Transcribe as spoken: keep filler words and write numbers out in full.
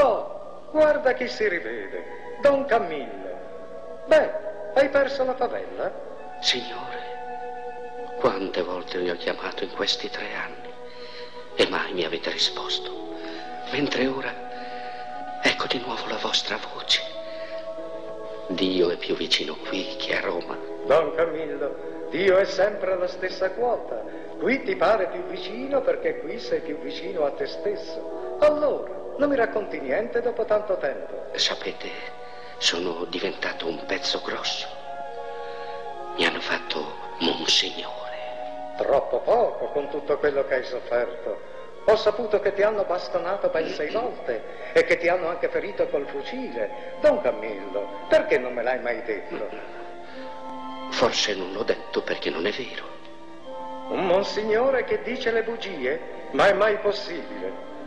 Oh, guarda chi si rivede, Don Camillo. Beh, hai perso la favella? Signore, quante volte vi ho chiamato in questi tre anni e mai mi avete risposto. Mentre ora ecco di nuovo la vostra voce. Dio è più vicino qui che a Roma. Don Camillo, Dio è sempre alla stessa quota. Qui ti pare più vicino perché qui sei più vicino a te stesso. Allora, non mi racconti niente dopo tanto tempo? Sapete, sono diventato un pezzo grosso. Mi hanno fatto monsignore. Troppo poco con tutto quello che hai sofferto. Ho saputo che ti hanno bastonato ben sei volte e che ti hanno anche ferito col fucile. Don Camillo, perché non me l'hai mai detto? Forse non l'ho detto perché non è vero. Un monsignore che dice le bugie? Ma è mai possibile?